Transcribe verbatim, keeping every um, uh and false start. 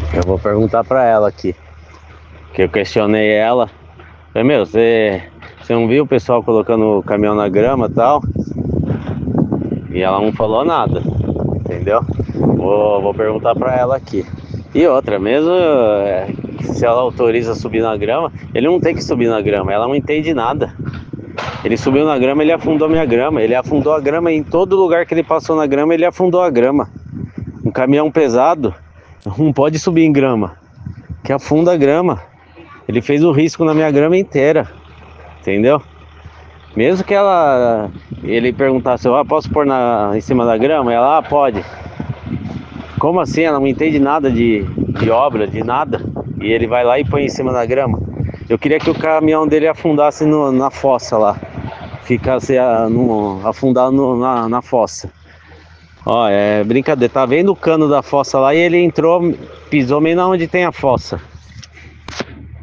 Eu vou perguntar pra ela aqui. Que eu questionei ela. Falei, meu, você, você não viu o pessoal colocando o caminhão na grama e tal? E ela não falou nada, entendeu? Vou, vou perguntar pra ela aqui. E outra, mesmo é, se ela autoriza subir na grama, ele não tem que subir na grama, ela não entende nada. Ele subiu na grama, ele afundou minha grama. Ele afundou a grama em todo lugar que ele passou na grama, ele afundou a grama. Um caminhão pesado não pode subir em grama, que afunda a grama. Ele fez o risco na minha grama inteira, entendeu? Mesmo que ela, ele perguntasse, ah, posso pôr na, em cima da grama? Ela, ah, pode. Como assim? Ela não entende nada de, de obra, de nada. E ele vai lá e põe em cima da grama. Eu queria que o caminhão dele afundasse no, na fossa lá. Ficasse a, no, afundado no, na, na fossa. Ó, é brincadeira. Tá vendo o cano da fossa lá e ele entrou, pisou meio na onde tem a fossa.